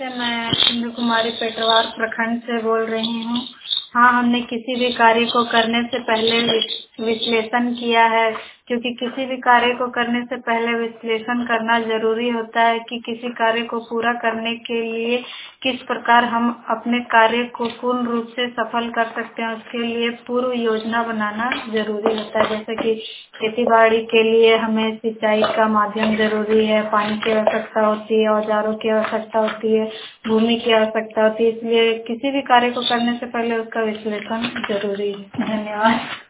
नमस्ते, मैं इंदु कुमारी पेटवार प्रखंड से बोल रही हूँ। हाँ, हमने किसी भी कार्य को करने से पहले विश्लेषण किया है, क्योंकि किसी भी कार्य को करने से पहले विश्लेषण करना जरूरी होता है कि किसी कार्य को पूरा करने के लिए किस प्रकार हम अपने कार्य को पूर्ण रूप से सफल कर सकते हैं। उसके लिए पूर्व योजना बनाना जरूरी होता है। जैसे कि खेती बाड़ी के लिए हमें सिंचाई का माध्यम जरूरी है, पानी की आवश्यकता होती है, औजारों की आवश्यकता होती है, भूमि की आवश्यकता होती है। इसलिए किसी भी कार्य को करने से पहले उसका विश्लेषण जरूरी है। धन्यवाद।